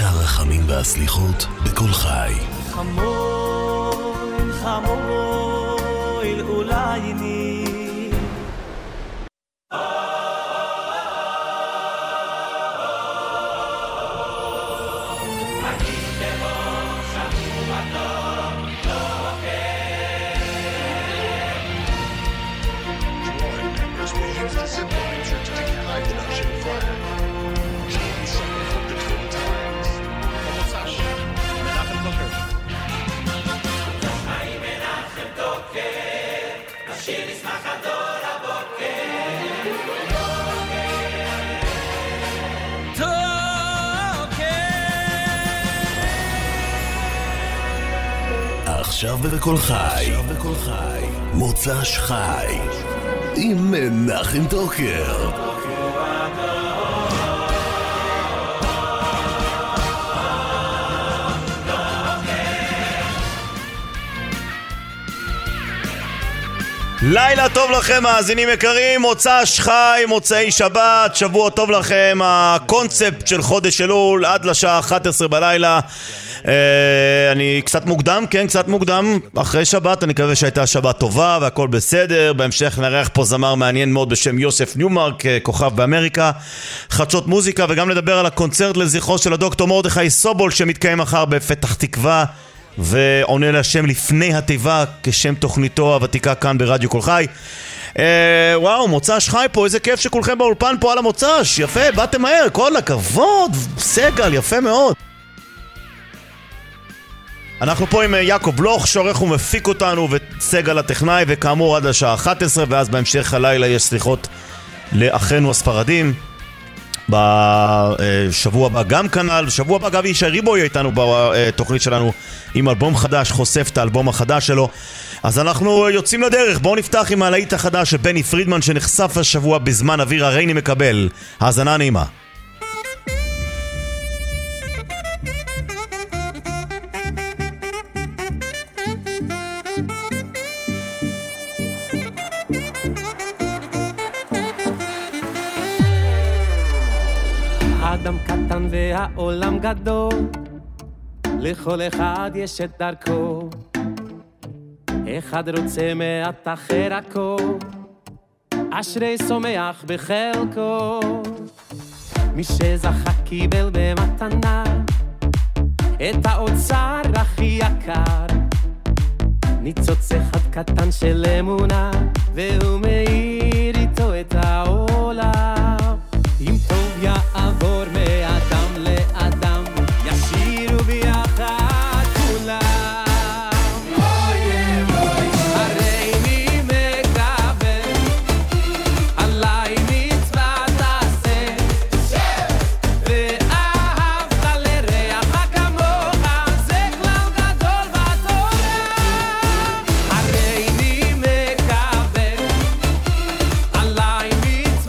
הרחמים והסליחות בכל חי. חמול, חמול, אולי ני עכשיו בכל חי, מוצ"ש חי עם מנחם טוקר. לילה טוב לכם מאזינים יקרים, מוצ"ש חי, מוצאי שבת, שבוע טוב לכם. הקונספט של חודש אלול עד לשעה 11 בלילה. אני קצת מוקדם, כן, קצת מוקדם אחרי שבת, אני מקווה שהייתה שבת טובה והכל בסדר. בהמשך נארח פה זמר מעניין מאוד בשם יוסף ניומרק, כוכב באמריקה, חדשות מוזיקה, וגם לדבר על הקונצרט לזכרו של הדוקטור מרדכי סובול שמתקיים מחר בפתח תקווה, ועונה לשם לפני התיבה כשם תוכניתו הוותיקה כאן ברדיו כל חי. וואו, מוצ"ש חי פה, איזה כיף שכולכם באולפן פה על המוצ"ש, יפה, באתם מהר, כל הכבוד, סגל, יפה מאוד. אנחנו פה עם יעקב לוך, שעורך ומפיק אותנו, וסגל הטכנאי, וכאמור עד השעה 11, ואז בהמשך הלילה יש סליחות לאחינו הספרדים. בשבוע הבא גם כנ"ל, שבוע הבא גבי ישי ריבוי איתנו בתוכנית שלנו עם אלבום חדש, חושף את האלבום החדש שלו. אז אנחנו יוצאים לדרך, בואו נפתח עם הלהיט החדש של בני פרידמן שנחשף השבוע בזמן אוויר הרייני מקבל. האזנה נעימה. האדם קטן והעולם גדול, לכל אחד יש את דרכו, אחד רוצה מעט אחר הכל, אשרי שמח בחלקו. מי שזכה קיבל במתנה את האוצר הכי יקר, ניצוץ אחד קטן של אמונה, והוא מאיר איתו את העולם. אם טוב יעבור מאדם לאדם, ישירו ביחד כולם. אוי אוי, הרי מי מקבל, עלי מצווה תעשה, ואהבת לרעך כמוך, זה כלל גדול בתורה. הרי מי מקבל, עלי מצווה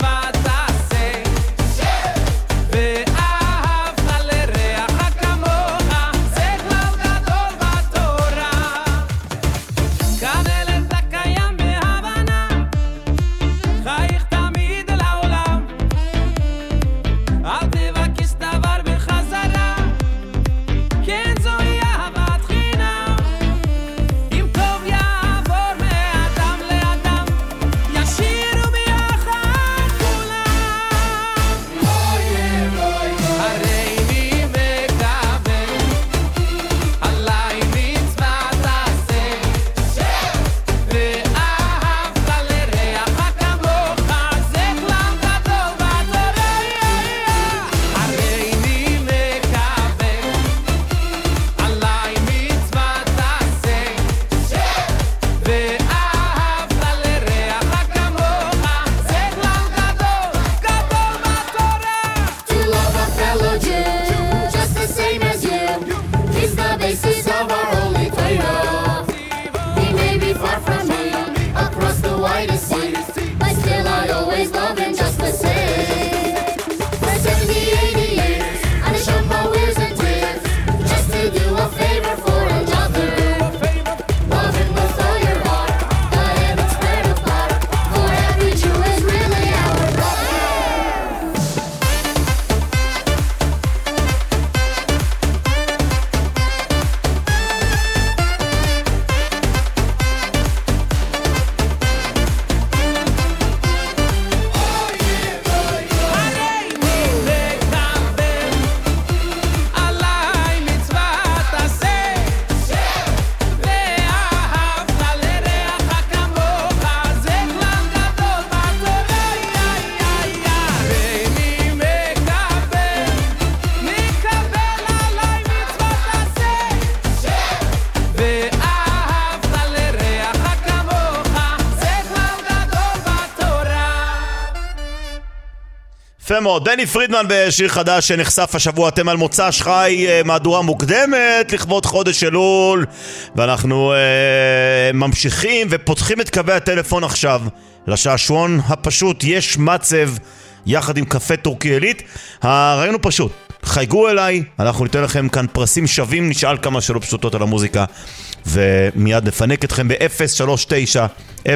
יפה מאוד, בני פרידמן בשיר חדש שנחשף השבוע. אתם על מוצא שחי, מהדורה מוקדמת לכבוד חודש אלול, ואנחנו ממשיכים ופותחים את קווי הטלפון עכשיו לשעשועון הפשוט יש מצב יחד עם קפה טורקי עילית. הרעיון הוא פשוט, חייגו אליי, אנחנו ניתן לכם כאן פרסים שווים, נשאל כמה שאלות פשוטות על המוזיקה ומיד נפנק אתכם ב-039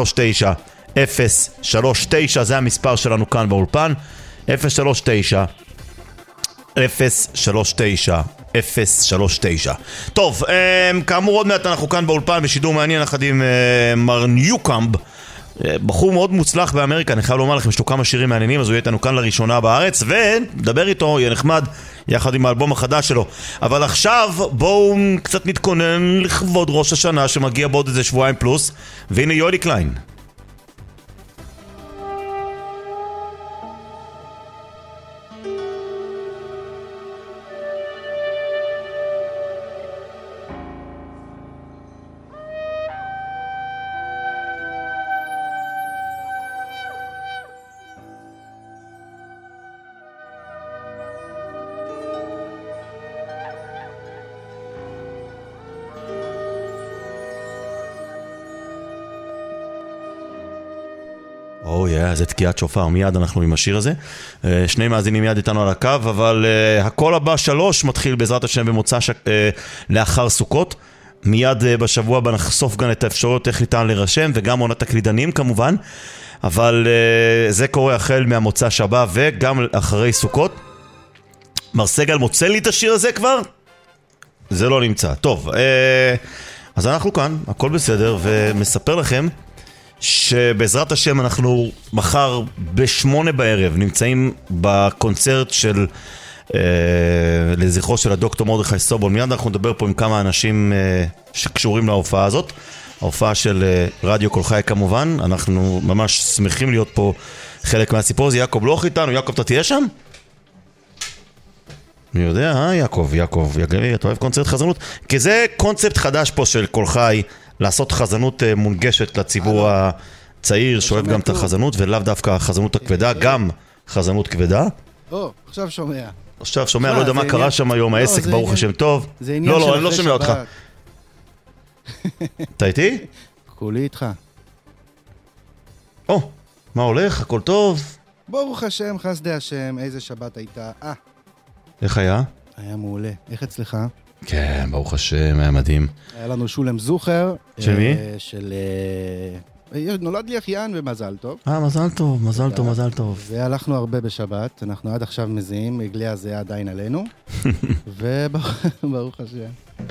039 זה המספר שלנו כאן באולפן, 039 039. טוב, כאמור עוד מעט אנחנו כאן באולפן בשידור מעניין יחד עם מר ניוקאמב, בחור מאוד מוצלח באמריקה, אני חייב לומר לכם, יש לו כמה שירים מעניינים, אז הוא יהיה איתנו כאן לראשונה בארץ, ונדבר איתו, יהיה נחמד, יחד עם האלבום החדש שלו. אבל עכשיו בואו קצת נתכונן לכבוד ראש השנה שמגיע בעוד איזה שבועיים פלוס, והנה יולי קליין. זה תקיעת שופר, מיד אנחנו עם השיר הזה. שני מאזינים מיד איתנו על הקו, אבל הכל הבא 3 מתחיל בעזרת השם במוצא לאחר סוכות. מיד בשבוע הבא נחשוף גם את האפשרויות איך ניתן לרשם, וגם עונת הקלידנים כמובן, אבל זה קורה החל מהמוצא הבא וגם אחרי סוכות. מר סגל מוצא לי את השיר הזה כבר? זה לא נמצא. טוב, אז אנחנו כאן, הכל בסדר, ומספר לכם שבעזרת השם אנחנו מחר ב8 בערב נמצאים בקונצרט של לזכרו של הדוקטור מרדכי סובול. מיד אנחנו נדבר פה עם כמה אנשים שקשורים להופעה הזאת, ההופעה של רדיו קול חי כמובן. אנחנו ממש שמחים להיות פה חלק מהסיפור הזה. יעקב לא איתנו, יעקב אתה תהיה שם? אני יודע, יעקב, יגבי, אתה אוהב קונצרט חזנות? כי זה קונספט חדש פה של קול חי, לעשות חזנות מונגשת לציבור הצעיר שאוהב גם את החזנות, ולאו דווקא החזנות הכבדה, גם חזנות כבדה. עכשיו שומע. עכשיו שומע, לא יודע מה קרה שם היום, העסק ברוך השם טוב. לא, אני לא שומע אותך. אתה איתי? כולי איתך. מה הולך? הכל טוב? ברוך השם, חסדי השם, איזה שבת הייתה? איך היה? היה מעולה. איך אצלך? כן, ברוך השם, היה מדהים. היה לנו שולם זוכר. של מי? נולד לי אחיין ומזל טוב. מזל טוב. והלכנו הרבה בשבת, אנחנו עד עכשיו מזיעים, עגלי הזה עדיין עלינו. וברוך השם.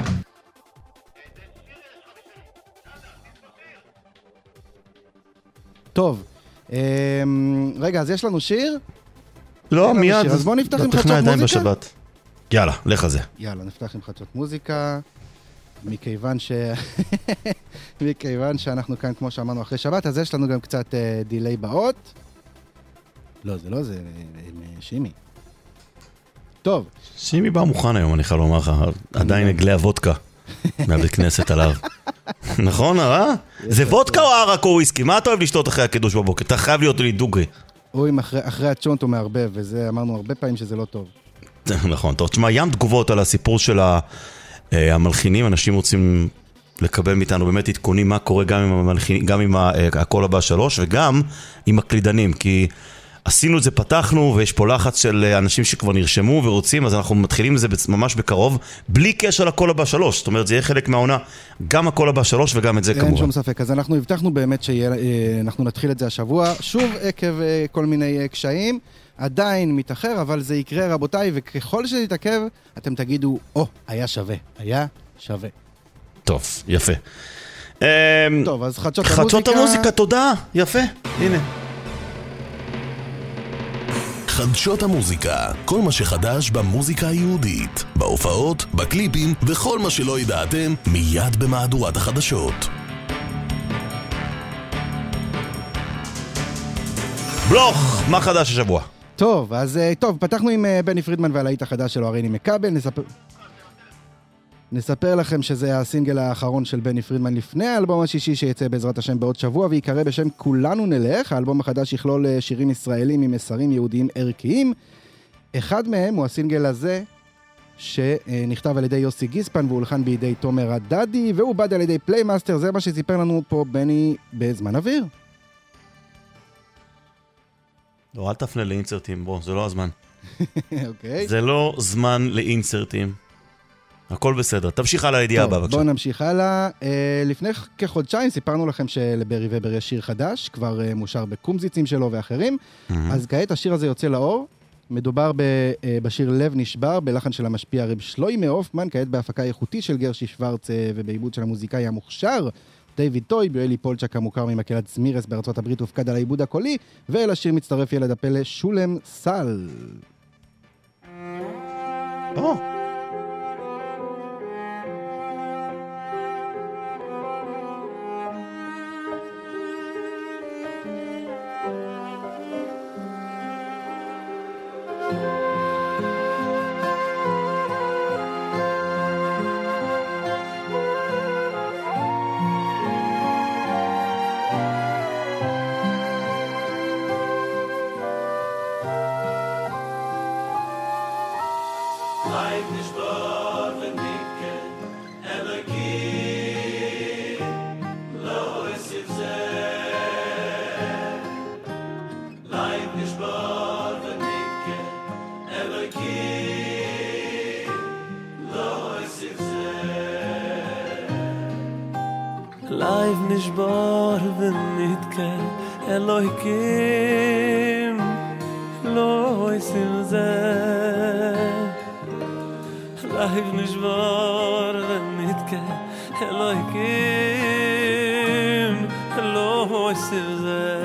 טוב, רגע, אז יש לנו שיר? לא, מיד. אז בואו נפתח עם חדשות מוזיקה. יאללה, לך על זה. יאללה, נפתח עם חדשות מוזיקה. מכיוון שאנחנו כאן, כמו שאמרנו, אחרי שבת, אז יש לנו גם קצת דילי באות. לא, זה לא, זה שימי. טוב. שימי בא מוכן היום, אני חייב לומר לך. עדיין עגלי הוודקה מהבית כנסת עליו. נכון, הרע? זה וודקה או ערק או וויסקי? מה אתה אוהב לשתות אחרי הקידוש בבוקר? אתה חייב להיות לי דוגרי. או אם אחרי הצ'ונט הוא מערבב, וזה אמרנו הרבה פעמים שזה לא טוב. נכון, טוב, תשמע, ים תגובות על הסיפור של המלחינים, אנשים רוצים לקבל מאיתנו באמת עדכונים מה קורה גם עם הקול הבא 3 וגם עם הקלידנים, כי עשינו את זה, פתחנו, ויש פה לחץ של אנשים שכבר נרשמו ורוצים, אז אנחנו מתחילים את זה ממש בקרוב, בלי קשר לקול הבא 3, זאת אומרת, זה יהיה חלק מהעונה, גם הקול הבא 3 וגם את זה כמובן. אין שום ספק, אז אנחנו הבטחנו באמת שאנחנו נתחיל את זה השבוע, שוב עקב כל מיני קשיים, עדיין מתאחר, אבל זה יקרה רבותיי, וככל שזה יתעכב, אתם תגידו, היה שווה. טוב, יפה. טוב, אז חדשות המוזיקה, תודה, יפה, הנה. חדשות המוזיקה, כל מה שחדש במוזיקה היהודית, בהופעות, בקליפים וכל מה שלא ידעתם מיד במהדורת החדשות. בלוך, מה חדש השבוע? טוב, אז פתחנו עם בני פרידמן והלהיט החדש שלו, הריני מקבל, נספר לכם שזה הסינגל האחרון של בני פרידמן לפני האלבום השישי שיצא בעזרת השם בעוד שבוע, ויקרא בשם כולנו נלך. האלבום החדש יכלול שירים ישראלים עם מסרים יהודיים ערכיים. אחד מהם הוא הסינגל הזה, שנכתב על ידי יוסי גיספן והולחן בידי תומר הדדי, והוא בד על ידי פליימאסטר. זה מה שסיפר לנו פה בני בזמן אוויר. לא, אל תפנה לאינסרטים, בוא, זה לא הזמן. אוקיי. זה לא זמן לאינסרטים. הכל בסדר. תמשיך הלאה לידיעה הבאה, בבקשה. בוא נמשיך הלאה. לפני כחודשיים סיפרנו לכם שלברי ובר יש שיר חדש, כבר מושר בקומזיצים שלו ואחרים. אז כעת השיר הזה יוצא לאור. מדובר בשיר לב נשבר, בלחן של המשפיע רב שלוימי הופמן, כעת בהפקה איכותית של גרשי שוורץ ובעיבוד של המוזיקאי המוכשר דיוויד טויב. יואלי פולצ'ק המוכר ממקהלת זמירס בארצות הברית הופקד על העיבוד הקולי, ואל השיר מצטרף ילד הפלא שולם סל. לייב נשבר ונתקה אלוהיקים לא עושים זה לייב נשבר ונתקה אלוהיקים לא עושים זה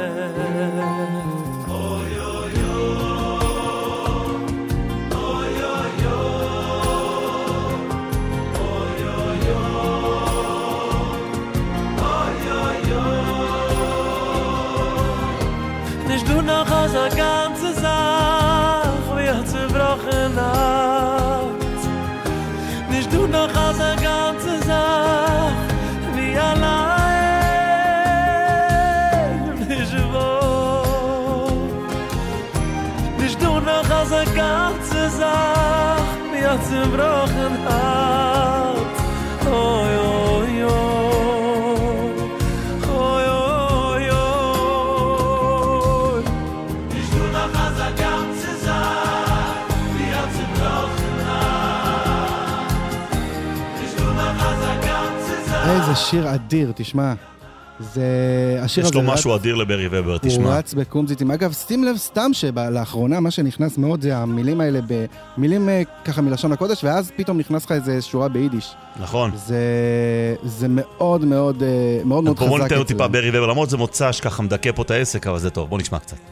als a ganze Sach wird zerbrochen hat nicht du noch als a ganze Sach wie allein nicht du noch als a ganze Sach wird zerbrochen hat oh איזה שיר אדיר, תשמע. זה השיר הזה יש לו משהו אדיר לברי ובר, תשמע. הוא רץ בקומזיטים. אגב, שים לב סתם שלאחרונה מה שנכנס מאוד זה המילים האלה במילים ככה מלשון הקודש, ואז פתאום נכנס לך איזה שורה ביידיש. נכון. זה מאוד מאוד מאוד מאוד חזק. בואו ניתן לו טיפה ברי ובר, למרות זה מוצא שככה מדכא פה את העסק, אבל זה טוב. בואו נשמע קצת.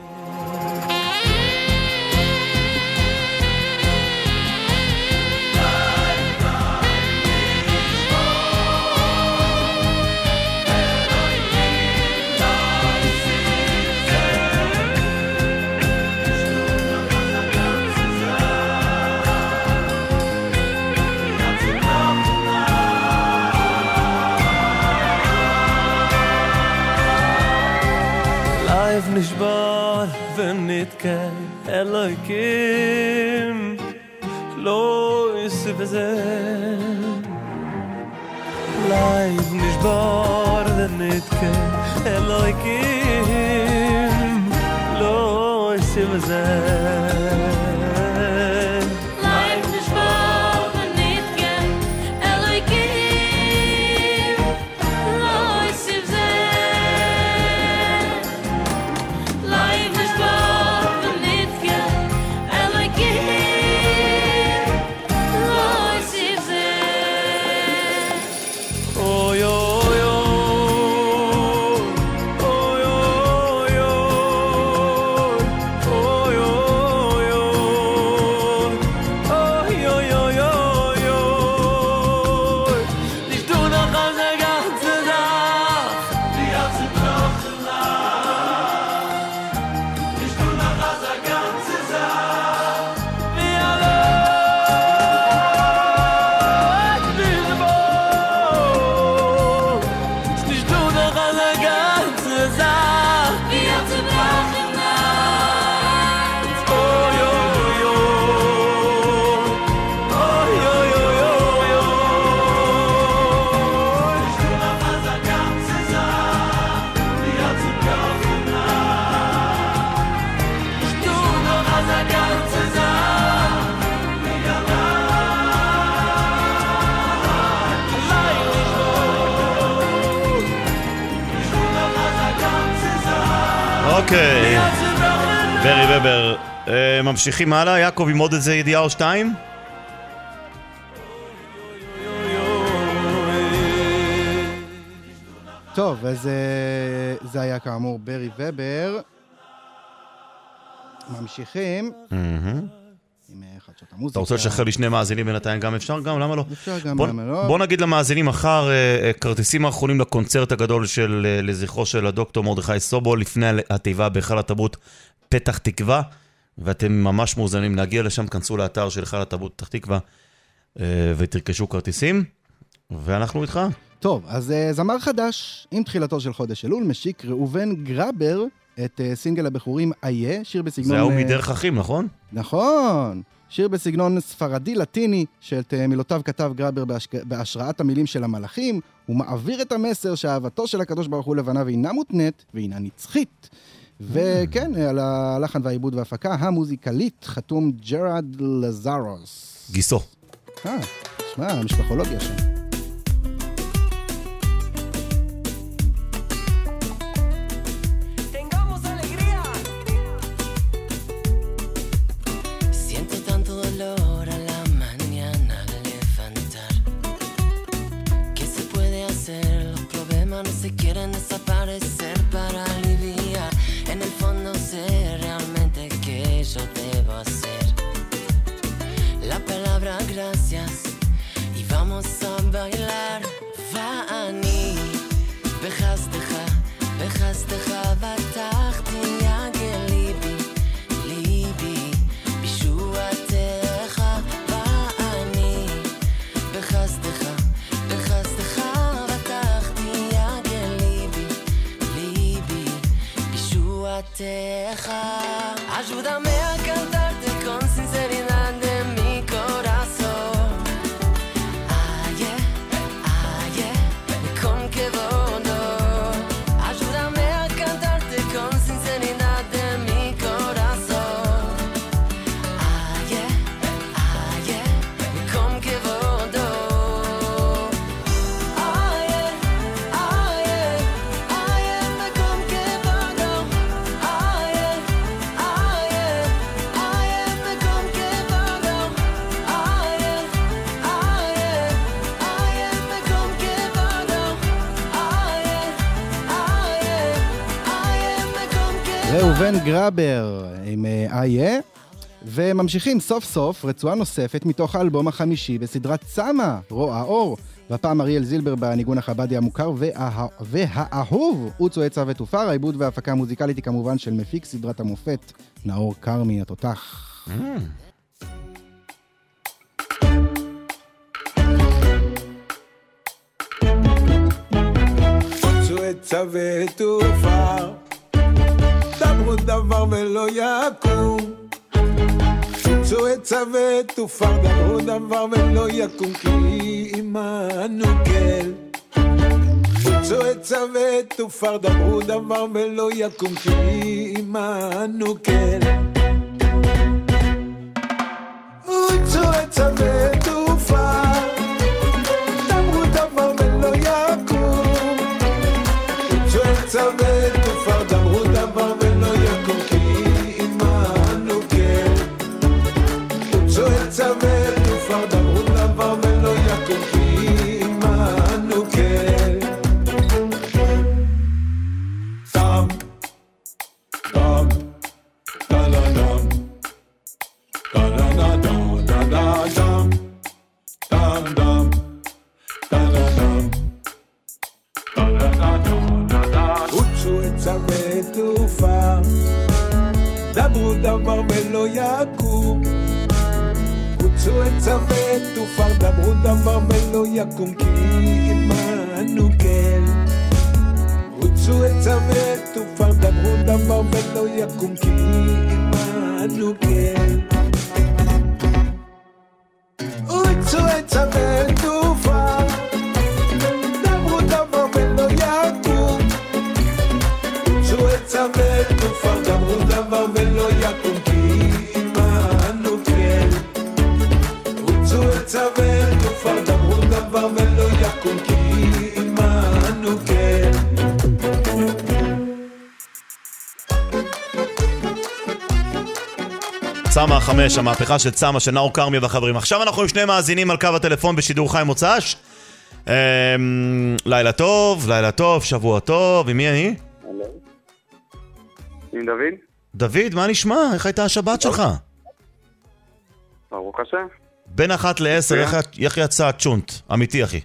נשבר ונתקה אלוהיקים לא יוסיף זה לייב נשבר ונתקה אלוהיקים לא יוסיף זה oh אוקיי. ברי ובר. ממשיכים הלאה, יעקב עם עוד איזה ידיעה או שתיים? טוב, אז זה היה כאמור ברי ובר. ממשיכים עם חדשות המוזיקה. אתה רוצה לשחרר לי שני מאזינים בינתיים גם אפשר? גם, למה לא? אפשר גם, למה לא? בוא נגיד למאזינים מחר, כרטיסים האחרונים לקונצרט הגדול לזכרו של הדוקטור מרדכי סובול, לפני התיבה בהיכל התרבות פתח תקווה, ואתם ממש מאוזנים להגיע לשם, כנסו לאתר של היכל התרבות פתח תקווה, ותרכשו כרטיסים, ואנחנו איתך. טוב, אז זמר חדש, עם תחילתו של חודש אלול, משיק ראובן גרבר, את סינגל הבחורים איה, שיר בסגנון... זה הוא מדרך אחים, נכון? נכון. שיר בסגנון ספרדי-לטיני, שאת מילותיו כתב גרבר בהשראת המילים של המלאכים, הוא מעביר את המסר שאהבתו של הקדוש ברוך הוא לבנה ואינה מותנית, ואינה נצחית. וכן, על הלחן והעיבוד וההפקה, המוזיקלית חתום ג'רד לזרוס. גיסו. שמע, המשפחולוגיה שם. Quieren desaparecer para aliviar. En el fondo sé realmente que yo debo hacer la palabra gracias y vamos a bailar. ואני בחסדך, בחסדך בטחתי יגל ליבי, ליבי בישועתך. ואני בחסדך, בחסדך ayúdame a cantarte con sinceridad de mi corazón. Aye, aye, con que bono. Ayúdame a cantarte con sinceridad de mi corazón. Aye, aye, con que bono. Aye, aye, aye, con que bono. ראובן גרבר עם איה, וממשיכים סוף סוף רצועה נוספת מתוך האלבום החמישי בסדרת צמה, רוע אור, והפעם אריאל זילבר בניגון החבדי המוכר והאהוב אוצו עצה ותופר. העיבוד וההפקה המוזיקלית היא כמובן של מפיק סדרת המופת נאור קרמי התותח. אוצו עצה ותופר, דברו דבר ולא יקום. אוצו עצה ותופר, דברו דבר ולא יקום, כי עמנו כל. אוצו עצה ותופר, דברו דבר ולא יקום, כי עמנו כל. אוצו עצה ותופר, דברו דבר ולא יקום. אוצו עצה ותופר, דברו דבר ולא יקום, כי עמנו כן. אוצו עצה ותופר, דברו דבר ולא יקום, כי עמנו כן. דם, דם, דלדם, דלדם, דלדם, דלדם, דלדם, אוצו עצה ותופר, דברו דבר ולא יקום. אוצו עצה ותופר, דברו דבר ולא יקום, כי עמנו כן. אוצו עצה ותופר, דברו דבר ולא יקום, כי עמנו כן. אוצו עצה ותופר, דברו דבר ולא יקום. אוצו עצה ותופר, דברו דבר ולא יקום, כי עמנו כן. אוצו עצה ותופר, דברו דבר ולא יקום, כי עמנו כן. צמה 5, המהפכה של צמה של נאור קרמי והחברים. עכשיו אנחנו עם שני מאזינים על קו הטלפון בשידור חי מוצ"ש. לילה טוב, שבוע טוב. עם מי אני? עם דוד. דוד, מה נשמע? איך הייתה השבת שלך? ברוך השם. בין 1 ל-10, איך יצא הצ'ונט? אמיתי, אחי.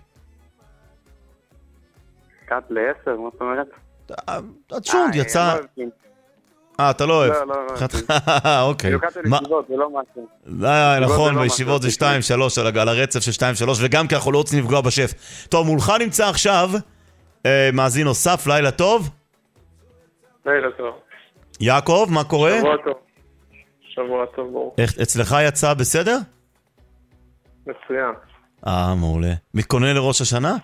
1 ל-10, מה זאת אומרת? הצ'ונט יצא... אתה לא אוהב. לא. אוקיי. במיוחד לישיבות, זה לא משהו. נכון, בישיבות זה 2-3 על הרצף של 2-3, וגם כי אנחנו לא רוצים לפגוע בשף. טוב, מולך נמצא עכשיו מאזין נוסף, לילה טוב. לילה טוב. יעקב, מה קורה? שבוע טוב, ברור. אצלך יצא בסדר? מצוין. מעולה. מתכונן לראש השנה?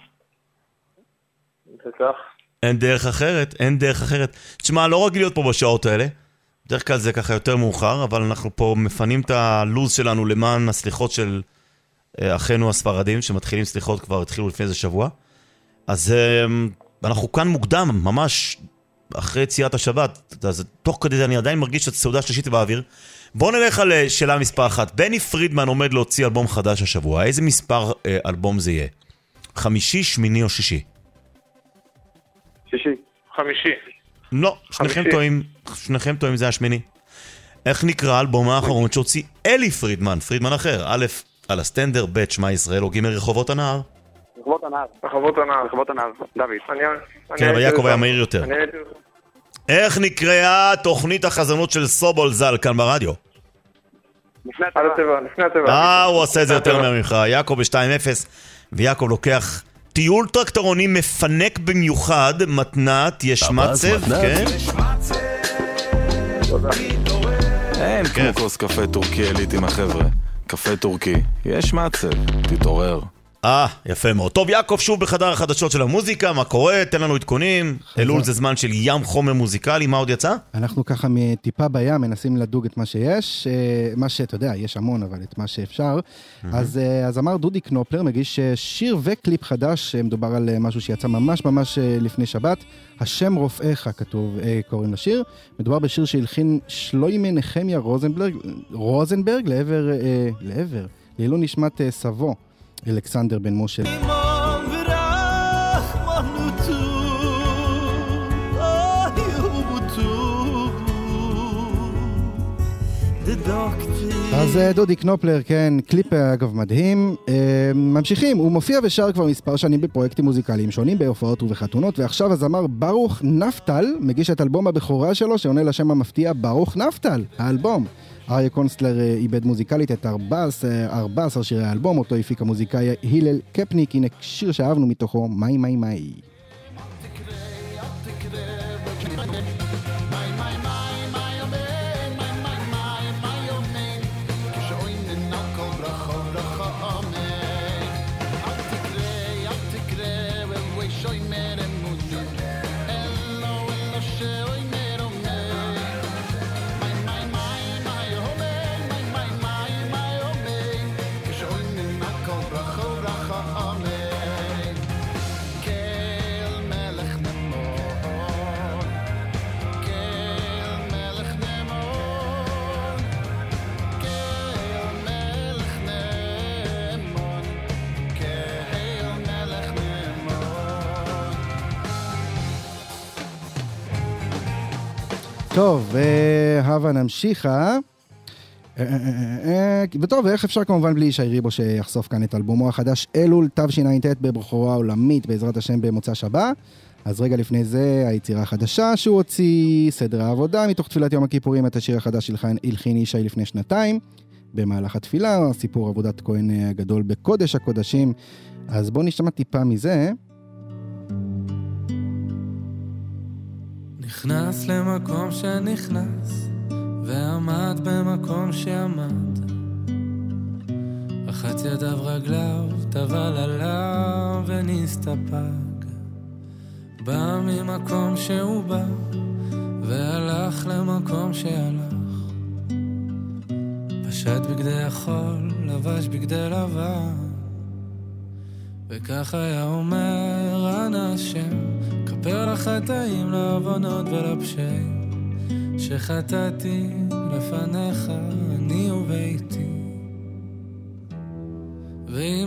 זה כך. אין דרך אחרת. תשמע, לא רגיל להיות פה בשעות האלה. בדרך כלל זה ככה יותר מאוחר, אבל אנחנו פה מפנים את הלוז שלנו למען הסליחות של אחינו הספרדים, שמתחילים סליחות כבר התחילו לפני איזה שבוע. אז אנחנו כאן מוקדם, ממש אחרי יציאת השבת. אז תוך כדי זה אני עדיין מרגיש שאת סעודה שלישית באוויר. בואו נלך על שאלה מספר 1. בני פרידמן עומד להוציא אלבום חדש השבוע. איזה מספר אלבום זה יהיה? 5, 8 או 6? 6. 5. לא, שניכם טועים, זה השמיני. איך נקרא האלבום האחרון שהוציא אלי פרידמן, פרידמן אחר, א' על הסטנדר, ב' שמע ישראל, או ג' רחובות הנהר? רחובות הנהר, דוד. כן, אבל יעקב היה מהיר יותר. איך נקראה תוכנית החזנות של סובול ז"ל כאן ברדיו? לפני הטבע. הוא עושה את זה יותר ממך. יעקב ב-2-0, ויעקב לוקח טיול טרקטרוני מפנק במיוחד, מתנת, יש מצב, כן? אין כמו כוס קפה טורקי אליט עם החבר'ה. קפה טורקי, יש מצב, תתעורר. יפה מאוד. טוב, יעקב שוב בחדר החדשות של המוזיקה, מה קורה? תן לנו עדכונים. אלול זה זמן של ים חומר מוזיקלי, מה עוד יצא? אנחנו ככה מטיפה בים מנסים לדוג את מה שיש, מה שאתה יודע, יש המון, אבל את מה שאפשר. אז אמר דודי קנופלר, מגיש שיר וקליפ חדש, מדובר על משהו שיצא ממש לפני שבת, השם רופאיך כתוב, קוראים לשיר. מדובר בשיר שהלחין שלוימי נחמיה רוזנברג לעילו נשמת סבו. אלכסנדר בן משה. אז דודי קנופלר, כן, קליפ אגב מדהים. ממשיכים, הוא מופיע ושר כבר מספר שנים בפרויקטים מוזיקליים שונים, בהופעות ובחתונות, ועכשיו הזמר ברוך נפטל מגיש את אלבום הבכורה שלו, שעונה לשם המפתיע ברוך נפטל, האלבום. אריה קונסטלר איבד מוזיקלית את 14 שירי האלבום, אותו הפיק המוזיקאי הלל קפניק. הנה שיר שאהבנו מתוכו, מאי מאי מאי. טוב, הווה נמשיכה. וטוב, ואיך אפשר כמובן בלי ישי ריבו שיחשוף כאן את אלבומו החדש אלול תשע"ט בבכורה עולמית בעזרת השם במוצ"ש הבא. אז רגע לפני זה היצירה החדשה שהוא הוציא, סדר העבודה, מתוך תפילת יום הכיפורים. את השיר החדש הלחין ישי לפני 2 במהלך התפילה, סיפור עבודת כהן הגדול בקודש הקודשים. אז בואו נשמע טיפה מזה. נכנס למקום שנכנס ועמד במקום שעמד, רחץ ידיו רגליו, טבל עליו ונסתפק. בא ממקום שהוא בא והלך למקום שהלך, פשט בגדי החול, לבש בגדי לבן, וכך היה אומר אנא השם, כפר לחטאים, לעוונות ולפשעים שחטאתי לפניך. אני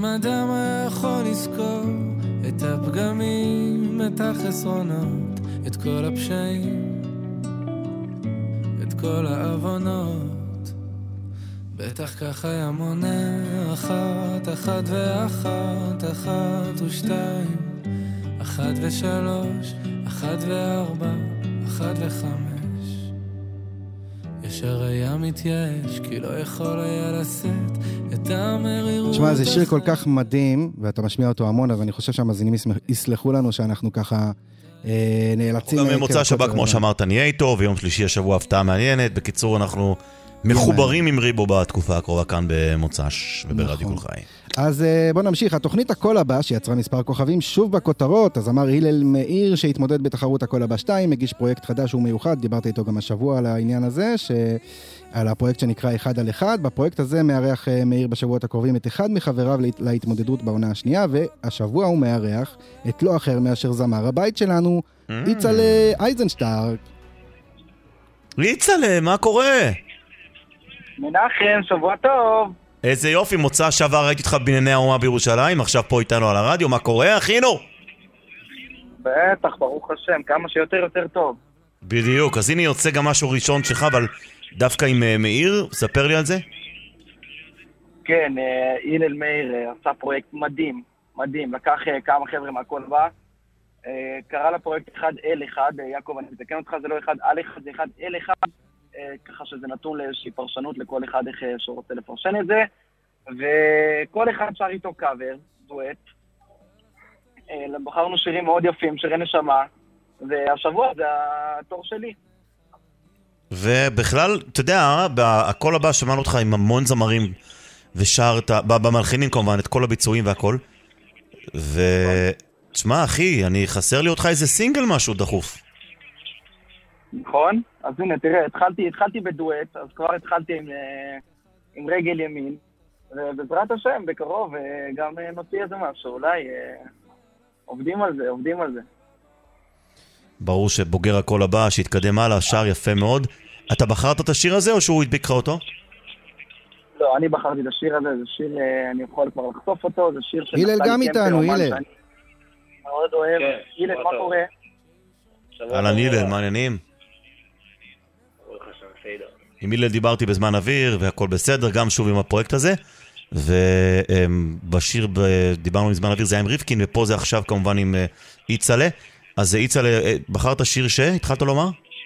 אם אדם היה יכול לזכור את הפגמים, את החסרונות, את כל הפשעים, את כל העוונות, בטח כך היה מונה אחת, אחת ואחת, אחת ושתיים, אחת ושלוש, אחת וארבע, אחת וחמש. ישר היה מתייאש, כי לא יכול היה לשאת את המרירות. תשמע, זה שיר כל כך מדהים, ואתה משמיע אותו המון, אז אני חושב שהמאזינים יסלחו לנו שאנחנו ככה נאלצים... גם ממוצא שבת, כמו שאמרת, נהיה איתו, ויום שלישי השבוע הפתעה מעניינת. בקיצור, אנחנו מחוברים עם ריבו בתקופה הקרובה כאן במוצ"ש וברדיו כל חי. אז בוא נמשיך. התוכנית הקול הבא, שיצרה מספר כוכבים, שוב בכותרות. אז אמר הלל מאיר שהתמודד בתחרות הקול הבא 2, מגיש פרויקט חדש ומיוחד, דיברתי איתו גם השבוע על העניין הזה, על הפרויקט שנקרא אחד על אחד. בפרויקט הזה מארח מאיר בשבועות הקרובים את אחד מחבריו להתמודדות בעונה השנייה, והשבוע הוא מארח את לא אחר מאשר זמר הבית שלנו, יצהלה אייזנשטארק. יצהלה, מה קורה? מנחם, שבוע טוב. איזה יופי, מוצא שעבר ראיתי אותך בענייני האומה בירושלים, עכשיו פה איתנו על הרדיו, מה קורה, אחינו? בטח, ברוך השם, כמה שיותר יותר טוב. בדיוק, אז הנה יוצא גם משהו ראשון שלך, אבל דווקא עם מאיר, ספר לי על זה. כן, הלל מאיר עשה פרויקט מדהים, מדהים, לקח כמה חבר'ה מהכל הבא, קרא לפרויקט אחד אל אחד, יעקב, אני מתקן אותך, זה לא אחד על אחד, זה אחד אל אחד, ככה שזה נתון לאיזושהי פרשנות לכל אחד איך שהוא רוצה לפרשן את זה, וכל אחד שר איתו קאבר, דואט. בחרנו שירים מאוד יפים, שירי נשמה, והשבוע זה התור שלי. ובכלל, אתה יודע, הקול הבא שמענו אותך עם המון זמרים, ושרת, במלחינים כמובן, את כל הביצועים והכל, ותשמע אחי, חסר לי אותך איזה סינגל משהו דחוף. נכון? אז הנה, תראה, התחלתי בדואט, אז כבר התחלתי עם רגל ימין, ובעזרת השם, בקרוב, גם נוציא איזה משהו, אולי עובדים על זה. ברור שבוגר הקול הבא, שהתקדם הלאה, שר יפה מאוד. אתה בחרת את השיר הזה, או שהוא הדביק לך אותו? לא, אני בחרתי את השיר הזה, זה שיר, אני יכול כבר לחשוף אותו, זה שיר של... הלל גם איתנו, הלל. מאוד אוהב. הלל, מה קורה? אהלן הלל, מעניינים? עם הלל דיברתי בזמן אוויר והכל בסדר, גם שוב עם הפרויקט הזה, ובשיר דיברנו עם זמן אוויר זה היה עם ריבקין, ופה זה עכשיו כמובן עם יצהלה. אז יצהלה, בחרת שיר שהתחלת לומר?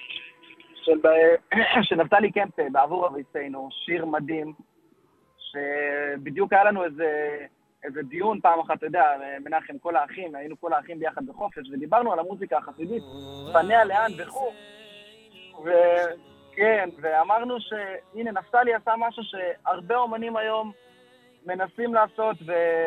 של נפתלי קמפה, בעבור אביסנו, שיר מדהים, שבדיוק היה לנו איזה דיון פעם אחת, אתה יודע, מנחם, כל האחים, היינו כל האחים ביחד בחופש, ודיברנו על המוזיקה החסידית, פניה לאן וכו', כן, ואמרנו שהנה נפתלי עשה משהו שהרבה אומנים היום מנסים לעשות,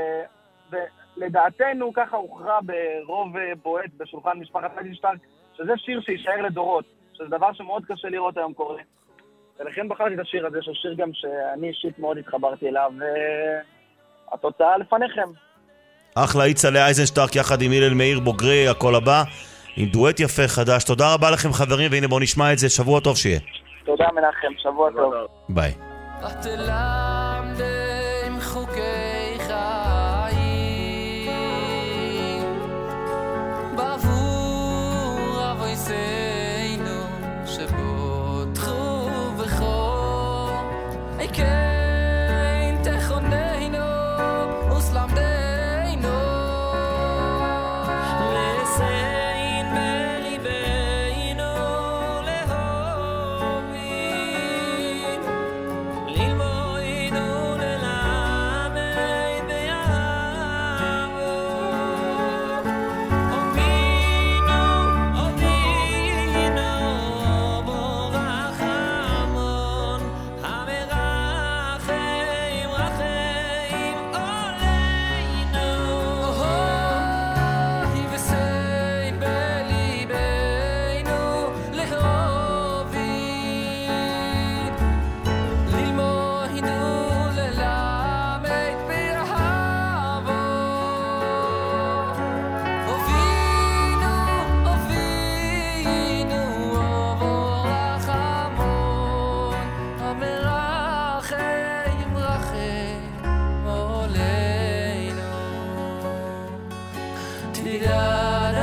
ולדעתנו ככה הוכרע ברוב בועט בשולחן משפחת אייזנשטארק, שזה שיר שישאר לדורות, שזה דבר שמאוד קשה לראות היום קורה. ולכן בחרתי את השיר הזה, שהוא שיר גם שאני אישית מאוד התחברתי אליו, והתוצאה לפניכם. אחלה יצהלה אייזנשטארק יחד עם הלל מאיר בוגרי הקול הבא, עם דואט יפה חדש. תודה רבה לכם חברים, והנה בואו נשמע את זה, שבוע טוב שיהיה. תודה מנחם, שבוע טוב. ביי. תלמדם חוקי חיים בעבור אבויסנו שבוטחו בחור כן תכוננו וסלמדנו לסין בליבנו להובין ללמודנו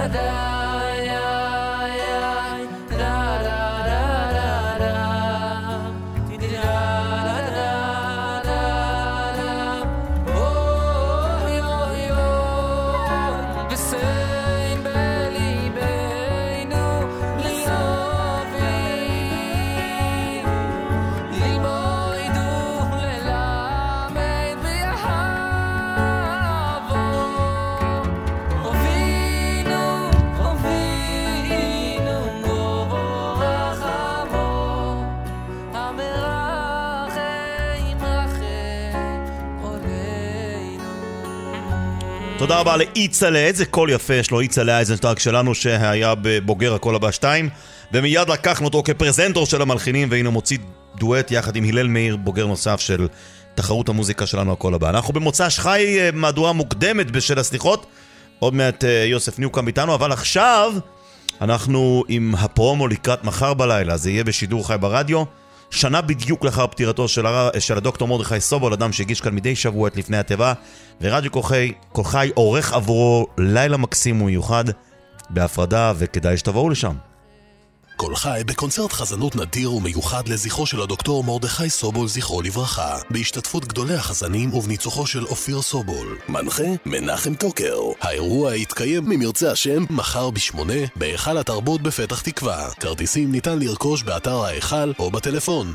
תודה רבה לאיצלה, איזה קול יפה יש לו איצלה אייזנשטרק שלנו שהיה בבוגר הכל הבא 2 ומיד לקחנו אותו כפרזנטור של המלחינים והנה מוציא דואט יחד עם הלל מאיר בוגר נוסף של תחרות המוזיקה שלנו הכל הבא. אנחנו במוצא שחי מהדורה מוקדמת בשל הסליחות, עוד מעט יוסף ניוקם איתנו, אבל עכשיו אנחנו עם הפרומו לקראת מחר בלילה, זה יהיה בשידור חי ברדיו, שנה בדיוק לאחר פטירתו של הדוקטור מרדכי סובול, אדם שהגיש כאן מדי שבוע את לפני הטבע, ורדיו כל חי עורך עבורו לילה מקסים ומיוחד בהפרדה, וכדאי שתבואו לשם. כל חי בקונצרט חזנות נדיר ומיוחד לזכרו של הדוקטור מרדכי סובול זכרו לברכה, בהשתתפות גדולי החזנים ובניצוחו של אופיר סובול. מנחה מנחם טוקר. האירוע יתקיים ממרצה השם מחר ב8 בהיכל התרבות בפתח תקווה. כרטיסים ניתן לרכוש באתר ההיכל או בטלפון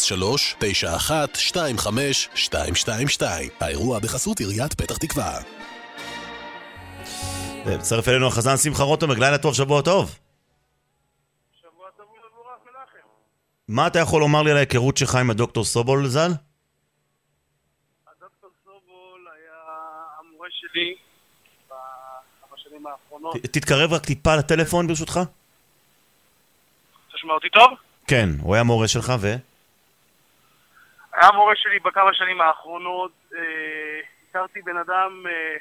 03-9125-222. האירוע בחסות עיריית פתח תקווה. מצטרף אלינו החזן שמחה רוטנברג, לילה טוב, שבוע טוב. מה אתה יכול לומר לי על ההיכרות שלך עם הדוקטור סובול ז"ל? הדוקטור סובול היה המורה שלי בשנים האחרונות. תתקרב רק טיפה לטלפון ברשותך. תשמע אותי טוב? כן, הוא היה מורה שלך היה מורה שלי בכמה שנים האחרונות. הכרתי בן אדם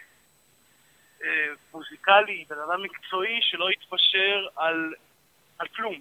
מוזיקלי, בן אדם מקצועי שלא התפשר על כלום.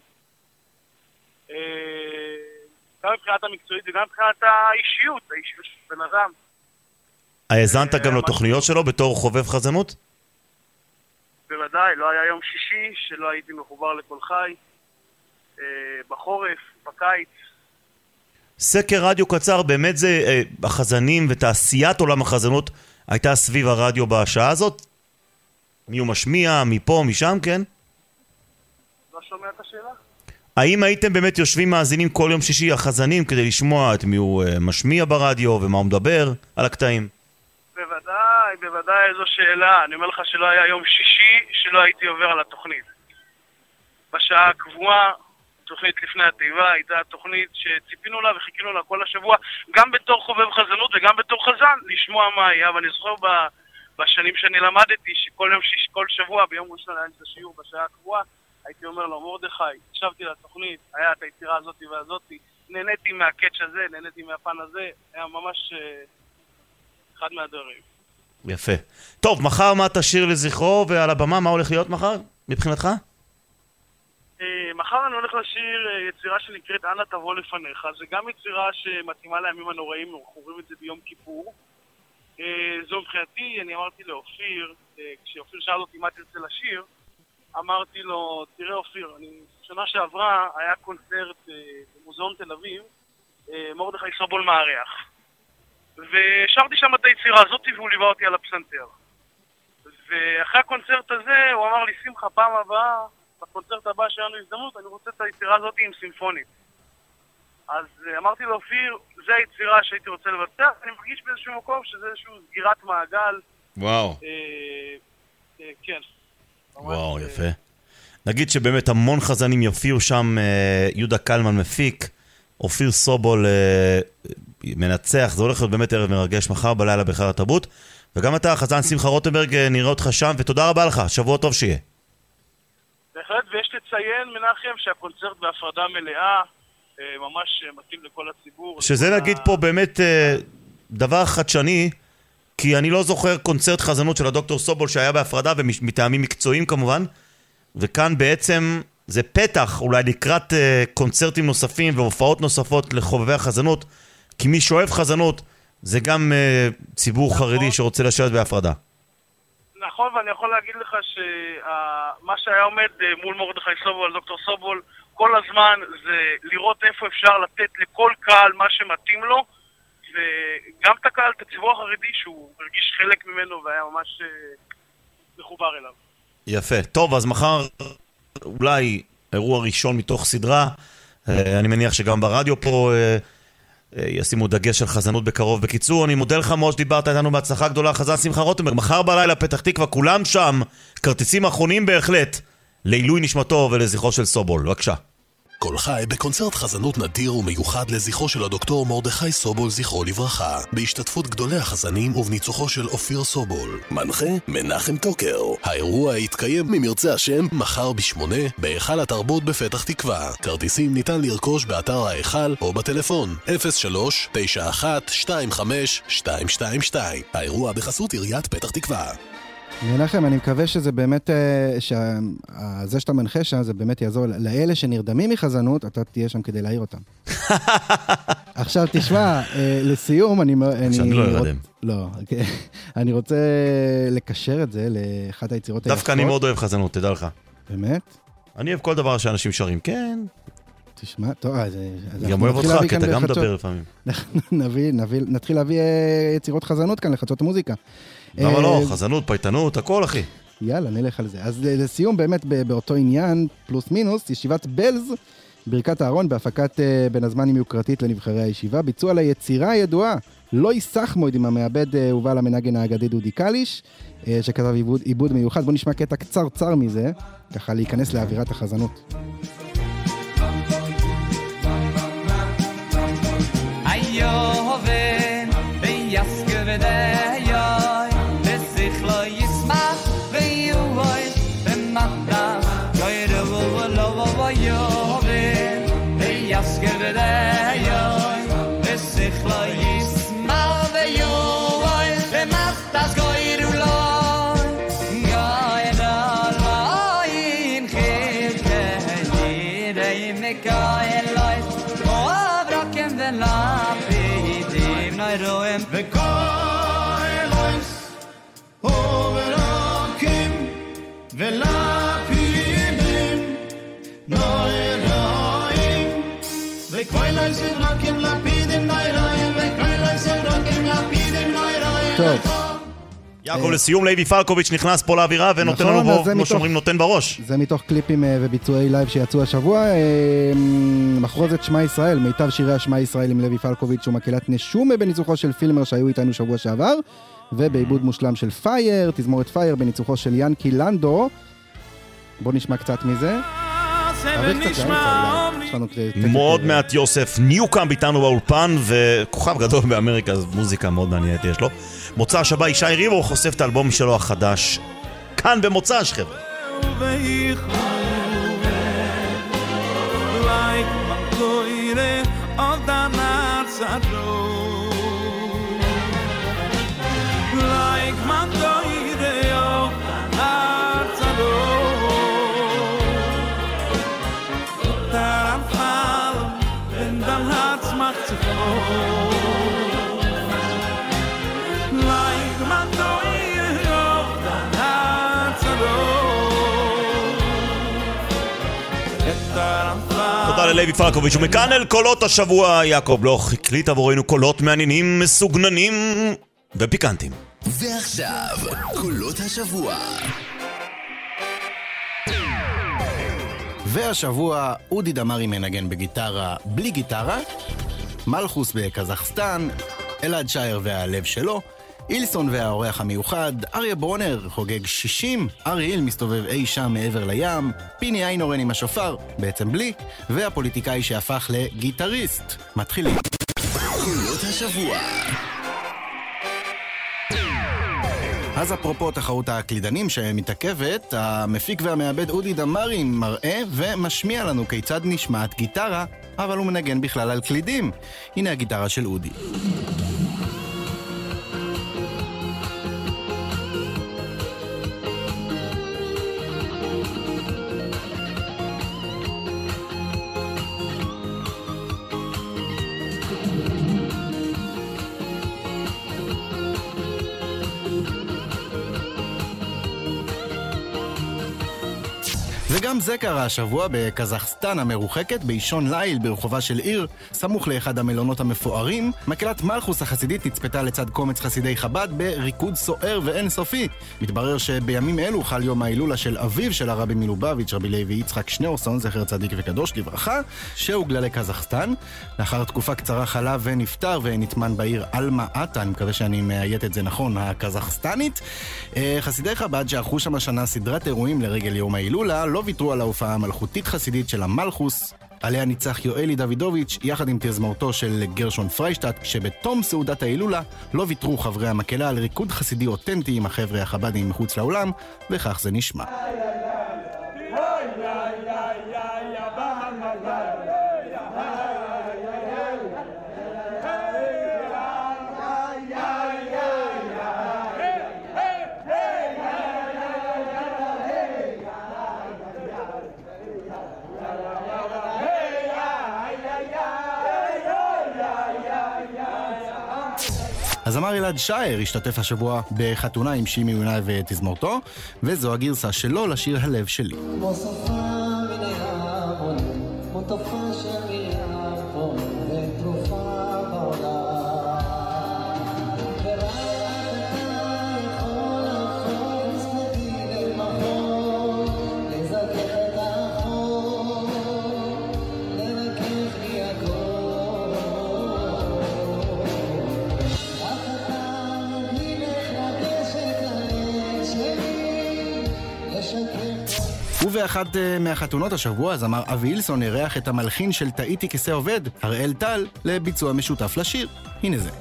גם מבחינת המקצועית וגם מבחינת האישיות של בן אדם. האזנת גם לתוכניות שלו בתור חובב חזנות? בוודאי, לא היה יום שישי שלא הייתי מחובר לכל חי, בחורף, בקיץ. סקר רדיו קצר, באמת זה החזנים ותעשיית עולם החזנות הייתה סביב הרדיו בשעה הזאת? מי הוא משמיע, מפה, משם, כן? לא שומע את השאלה? האם הייתם באמת יושבים מאזינים כל יום שישי החזנים כדי לשמוע את מי הוא משמיע ברדיו ומה הוא מדבר על הקטעים? בוודאי, זו שאלה. אני אומר לך שלא היה יום שישי שלא הייתי עובר על התוכנית. בשעה הקבועה, תוכנית לפני התיבה, הייתה תוכנית שציפינו לה וחיכינו לה כל השבוע, גם בתור חובב חזנות וגם בתור חזן, לשמוע מה היה. ואני זוכר בשנים שאני למדתי שכל יום שישי, כל שבוע, ביום ראשון היה את השיעור בשעה הקבועה, הייתי אומר לו, מרדכי, הקשבתי לתוכנית, היה את היצירה הזאת והזאת, נהניתי מהקאץ' הזה, נהניתי מהפן הזה, היה ממש אחד מהדברים. יפה. טוב, מחר מה תשאיר לזכרו, ועל הבמה מה הולך להיות מחר, מבחינתך? מחר אני הולך לשיר יצירה שנקראת אנה תבוא לפניך, זה גם יצירה שמתאימה לימים הנוראים, אנחנו רואים את זה ביום כיפור. זו מבחינתי, אני אמרתי לאופיר, כשאופיר שאל אותי מה תרצה לשיר, אמרתי לו, תראה אופיר, שנה שעברה היה קונצרט במוזיאון תל אביב, מרדכי סובול מארח. ושרתי שם את היצירה הזאת והוא ליווה אותי על הפסנתר. ואחרי הקונצרט הזה הוא אמר לי, שמחה, פעם הבאה, בקונצרט הבא שלנו הזדמנות, אני רוצה את היצירה הזאת עם סימפונית. אז אמרתי לו, אופיר, זה היצירה שהייתי רוצה לבצע, אני מרגיש באיזשהו מקום שזה איזשהו סגירת מעגל. וואו. כן. וואו, יפה. נגיד שבאמת המון חזנים יופיעו שם, יהודה קלמן מפיק, אופיר סובול מנצח, זה הולך להיות באמת ערב מרגש מחר בלילה בהיכל התרבות, וגם אתה, חזן שמחה רוטנברג, נראה אותך שם, ותודה רבה לך, שבוע טוב שיהיה. בהחלט, ויש לציין, מנחם, שהקונצרט בהפרדה מלאה, ממש מתאים לכל הציבור. שזה נגיד פה באמת דבר חדשני, כי אני לא זוכר קונצרט חזנות של הדוקטור סובול שהיה בהפרדה, ומטעמים מקצועיים כמובן, וכאן בעצם זה פתח אולי לקראת קונצרטים נוספים והופעות נוספות לחובבי החזנות, כי מי שאוהב חזנות זה גם ציבור חרדי שרוצה לשבת בהפרדה. נכון, ואני יכול להגיד לך שמה שהיה עומד מול מרדכי סובול, דוקטור סובול, כל הזמן זה לראות איפה אפשר לתת לכל קהל מה שמתאים לו, וגם את הקהל, את הציבור החרדי, שהוא הרגיש חלק ממנו והיה ממש מחובר אליו. יפה. טוב, אז מחר אולי אירוע ראשון מתוך סדרה. אני מניח שגם ברדיו פה ישימו דגש על חזנות בקרוב. בקיצור, אני מודה לך מאוד שדיברת איתנו בהצלחה גדולה. חזן שמחה רוטנברג, מחר בלילה פתח תקווה, כולם שם, כרטיסים אחרונים בהחלט, לעילוי נשמתו ולזכרו של סובול. בבקשה. כל חי בקונצרט חזנות נדיר ומיוחד לזכרו של הדוקטור מרדכי סובול זכרו לברכה, בהשתתפות גדולי החזנים ובניצוחו של אופיר סובול. מנחה מנחם טוקר. האירוע יתקיים ממרצה השם מחר ב8 בהיכל התרבות בפתח תקווה. כרטיסים ניתן לרכוש באתר ההיכל או בטלפון 03-9125-222. האירוע בחסות עיריית פתח תקווה. מנחם, אני מקווה שזה באמת, זה שאתה מנחה שם, זה באמת יעזור לאלה שנרדמים מחזנות, אתה תהיה שם כדי להעיר אותם. עכשיו תשמע, לסיום, שאני לא ירדם. לא, אני רוצה לקשר את זה לאחת היצירות היפות. דווקא אני מאוד אוהב חזנות, תדע לך. באמת? אני אוהב כל דבר שאנשים שרים, כן. תשמע, טוב, אז גם אוהב אותך, כי אתה גם מדבר לפעמים. נתחיל להביא יצירות חזנות כאן לחדשות המוזיקה. למה לא? חזנות, פייטנות, הכל אחי. יאללה, נלך על זה. אז לסיום באמת באותו עניין, פלוס מינוס, ישיבת בלז, ברכת הארון בהפקת בין הזמנים יוקרתית לנבחרי הישיבה, ביצוע ליצירה הידועה, לא ייסח מועד עם המעבד ובעל המנגן האגדי דודי קליש, שכתב עיבוד מיוחד. בוא נשמע קטע קצר מזה, ככה להיכנס לאווירת החזנות. איובן ביסקר ודיי לסיך לא יסמח ויובוי במחדם גוירו ולא איובן ביסקר ודיי לסיך לא יסמח ויובוי במחדם גוירו לא גוירו לא ינחית כהידי מקאלוי אוברקם ולפידים נוירוים וקוילויס אוברקם ולפידים נוירוים וקוילויס אוברקם לפידים נוירוים וקוילויס אוברקם לפידים נוירוים. טוב. יעקב, לסיום לוי פלקוביץ' נכנס פה לאווירה ונותן לנו רוב, כמו שאומרים, נותן בראש. זה מתוך קליפים וביצועי לייב שיצאו השבוע. מחרוזת שמע ישראל, מיטב שירי השמע ישראל עם לוי פלקוביץ' ומקהלת נשומה בניצוחו של פילמר שהיו איתנו שבוע שעבר, ובעיבוד מושלם של פייר, תזמורת פייר בניצוחו של ינקי לנדו. בוא נשמע קצת מזה. מאוד מעט יוסף ניוקאם איתנו באולפן, וכוכב גדול באמריקה, אז מוזיקה מאוד מעניינת יש לו. מוצא שבה ישי ריבו חושף את האלבום שלו החדש כאן במוצא חבר'ה. תודה ללוי פלקוביץ'. ומכאן אל קולות השבוע. יעקב לוך הקליט עבורנו קולות מעניינים, מסוגננים ופיקנטים. ועכשיו קולות השבוע. והשבוע אודי דמרי מנגן בגיטרה בלי גיטרה, מלכוס בקזחסטן, אלעד שייר והלב שלו, אילסון והאורח המיוחד, אריה ברונר חוגג 60, ארי היל מסתובב אי שם מעבר לים, פיני איינורן עם השופר, בעצם בלי, והפוליטיקאי שהפך לגיטריסט. מתחילים. קולות השבוע. אז אפרופו תחרות הקלידנים שמתעכבת, המפיק והמעבד אודי דמרי מראה ומשמיע לנו כיצד נשמעת גיטרה, אבל הוא מנגן בכלל על קלידים. הנה הגיטרה של אודי. וגם זה קרה השבוע בקזחסטן המרוחקת, באישון ליל ברחובה של עיר, סמוך לאחד המלונות המפוארים. מקהלת מלכוס החסידית נצפתה לצד קומץ חסידי חב"ד בריקוד סוער ואינסופי. מתברר שבימים אלו חל יום ההילולה של אביו של הרבי מלובביץ', רבי לוי יצחק שניאורסון, זכר צדיק וקדוש לברכה, שהוגלה לקזחסטן. לאחר תקופה קצרה חלה ונפטר ונטמן בעיר אלמה-אטה, אני מקווה שאני מאיית את זה נכון, הקזחסטנית. חסידי חב"ד שערכו שם השנה סדרת אירועים לרגל יום ההילולה, לא ויתרו על ההופעה המלכותית חסידית של המלכוס, עליה ניצח יואלי דוידוביץ' יחד עם תזמורתו של גרשון פריישטט, כשבתום סעודת ההילולה לא ויתרו חברי המקהלה על ריקוד חסידי אותנטי עם החבר'ה החב"דים מחוץ לאולם, וכך זה נשמע. הזמר אלעד שייר השתתף השבוע בחתונה עם שימי יונה ותזמורתו, וזו הגרסה שלו לשיר הלב שלי. ובאחת מהחתונות השבוע, זמר אבי אילסון אירח את המלחין של תאיתי כסה עובד, הראל טל, לביצוע משותף לשיר. הנה זה.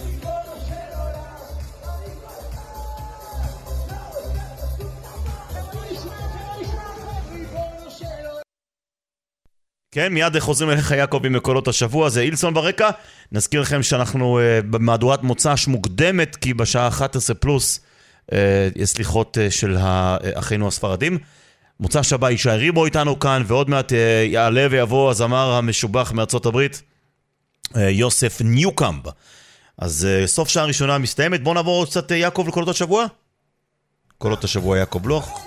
כן, מיד חוזרים אליך יעקב עם מקולות השבוע, זה אילסון ברקע. נזכיר לכם שאנחנו במהדורת מוצ"ש מוקדמת, כי בשעה 11 פלוס יש סליחות של אחינו הספרדים. מוצ"ש הבא ישי ריבו איתנו כאן, ועוד מעט יעלה ויבוא הזמר המשובח מארצות הברית, יוסף ניוקאמב. אז סוף שעה ראשונה מסתיימת. בואו נעבור קצת יעקב לקולות השבוע. קולות השבוע יעקב בלוך.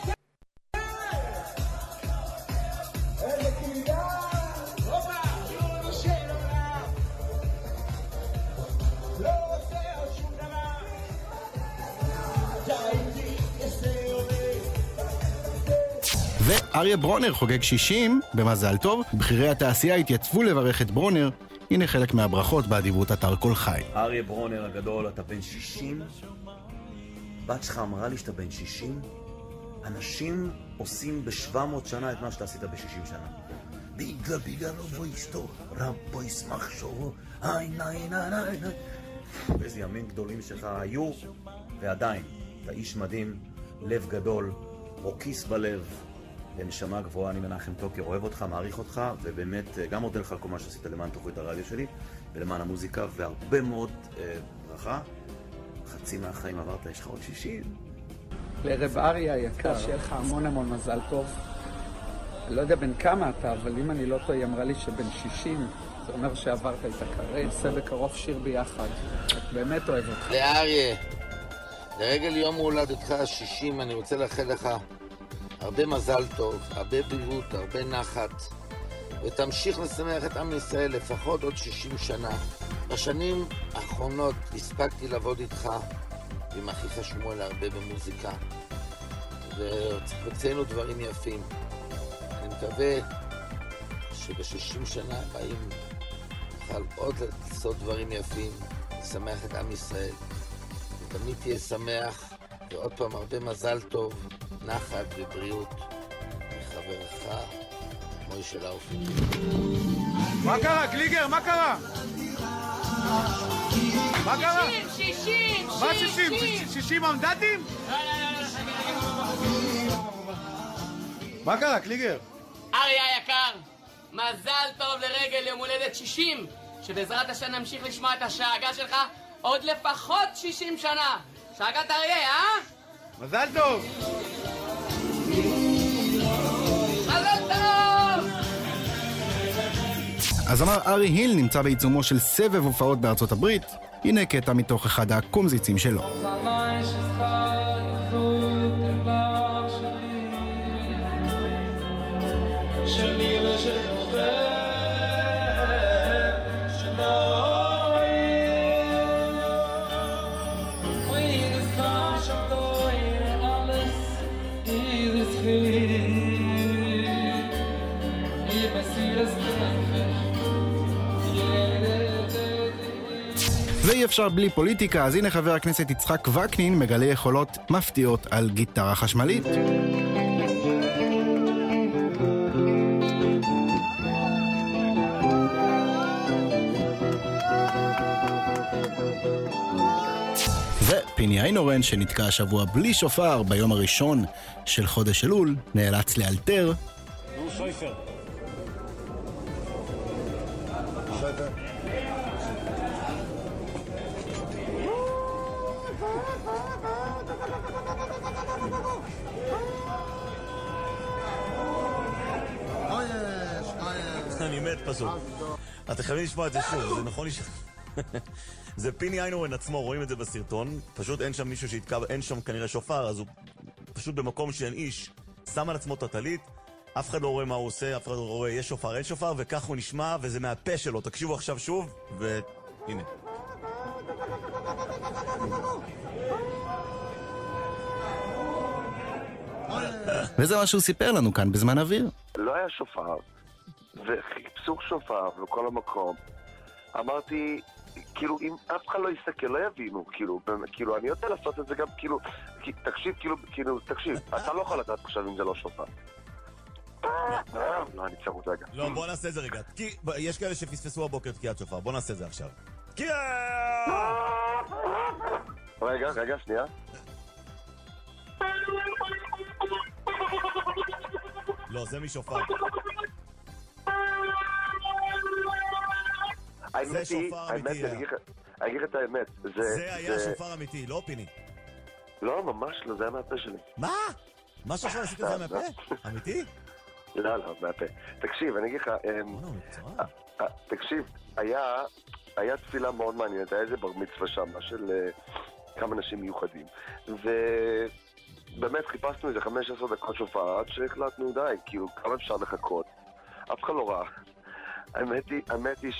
ואריה ברונר חוגג 60 במזל טוב. בכירי התעשייה התייצבו לברך את ברונר. הנה חלק מהברכות באדיבות אתר כל חי. אריה ברונר הגדול, אתה בן 60? בת שלך אמרה לי שאתה בן 60? אנשים עושים ב-700 שנה את מה שאתה עשית ב-60 שנה. ביגה לא אשתו, רבו ישמח שובו, איזה ימים גדולים שלך היו, ועדיין, אתה איש מדהים, לב גדול, רוקיס בלב, ונשמה גבוהה. אני מנחם טוקר, אוהב אותך, מעריך אותך, ובאמת גם מודה לך על כל מה שעשית למען תוכנית הרדיו שלי, ולמען המוזיקה, והרבה מאוד ברכה. חצי מהחיים עברת, יש לך עוד 60. לרב אריה היקר, שיהיה לך המון המון מזל טוב. לא יודע בין כמה אתה, אבל אם אני לא טועה, היא אמרה לי שבן 60, זה אומר שעברת את הקריירה. נעשה בקרוב שיר ביחד. באמת אוהב אותך. לאריה, לרגל יום הולדתך ה-60, אני רוצה לאחל לך הרבה מזל טוב, הרבה בריאות, הרבה נחת, ותמשיך לשמח את עם ישראל לפחות עוד 60 שנה. בשנים האחרונות הספקתי לעבוד איתך עם אחיך שמואל הרבה במוזיקה, וציינו דברים יפים. אני מקווה שב-60 שנה הבאים נוכל עוד לעשות דברים יפים, לשמח את עם ישראל. ותמיד תהיה שמח, ועוד פעם הרבה מזל טוב, נחת ובריאות מחברך מוישה לאופי. מה קרה, קליגר? מה קרה? מה קרה? 60! מה 60? 60 מנדטים? מה קרה, קליגר? אריה היקר, מזל טוב לרגל יום הולדת 60, שבעזרת השם נמשיך לשמוע את השאגה שלך עוד לפחות 60 שנה. שאגת אריה, מזל טוב! מזל טוב! הזמר ארי היל נמצא בעיצומו של סבב הופעות בארצות הברית. הנה קטע מתוך אחד הקומזיצים שלו. אי אפשר בלי פוליטיקה, אז הנה חבר הכנסת יצחק וקנין מגלה יכולות מפתיעות על גיטרה חשמלית. ופיני איינורן שנתקע השבוע בלי שופר ביום הראשון של חודש אלול נאלץ לאלתר. נו שויפר. אני מת פשוט. אתם חייבים לשמוע את זה שוב, זה נכון לי ש... זה פיני איינורן עצמו, רואים את זה בסרטון, פשוט אין שם מישהו שיתקע, אין שם כנראה שופר, אז הוא פשוט במקום שאין איש, שם על עצמו את הטלית, אף אחד לא רואה מה הוא עושה, אף אחד לא רואה יש שופר, אין שופר, וכך הוא נשמע, וזה מהפה שלו, תקשיבו עכשיו שוב, והנה. וזה מה שהוא סיפר לנו כאן בזמן אוויר. לא היה שופר, וחיפשו שופר בכל המקום. אמרתי, כאילו, אם אף אחד לא יסתכל, לא יבינו, כאילו, אני יודע לעשות את זה גם, כאילו, תקשיב, אתה לא יכול לדעת עכשיו אם זה לא שופר. לא, אני צמוד רגע. לא, בוא נעשה את זה רגע. יש כאלה שפספסו הבוקר תקיעת שופר, בוא נעשה את זה עכשיו. רגע, שנייה. לא, זה משופר. זה שופר אמיתי. אני אגיד את האמת. זה היה שופר אמיתי, לא פיני. לא, ממש לא, זה היה מהפה שלי. מה? מה שעכשיו עשית את זה מהפה? אמיתי? לא, מהפה. תקשיב, אני אגיד לך... תקשיב, היה תפילה מאוד מעניינת, היה איזה בר מצווה שם, של כמה אנשים מיוחדים. ובאמת חיפשנו איזה 15 דקות שופר, עד שהחלטנו די, כאילו, כמה אפשר לחכות. אף אחד לא ראה. האמת היא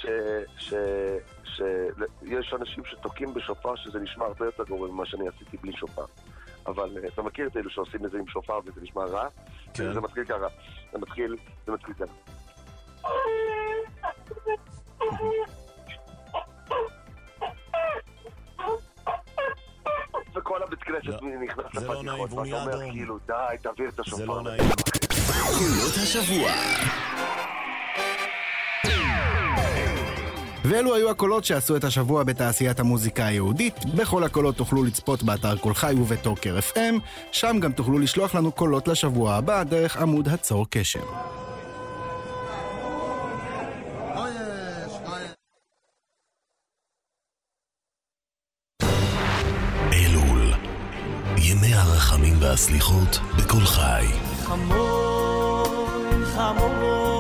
שיש אנשים שתוקעים בשופר שזה נשמע הרבה יותר גרוע ממה שאני עשיתי בלי שופר. אבל אתה מכיר את אלו שעושים את זה עם שופר וזה נשמע רע? כן. זה מתחיל ככה. זה מתחיל ככה. וכל הבית כנסת נכנס לפתיחות, ואתה אומר כאילו די, תעביר את השופר. זה לא נעים. קולות השבוע. ואלו היו הקולות שעשו את השבוע בתעשיית המוזיקה היהודית. בכל הקולות תוכלו לצפות באתר כל חי ובטוקר FM, שם גם תוכלו לשלוח לנו קולות לשבוע הבא דרך עמוד הצור קשר. אלול, ימי הרחמים והסליחות בכל חי. חמור, חמור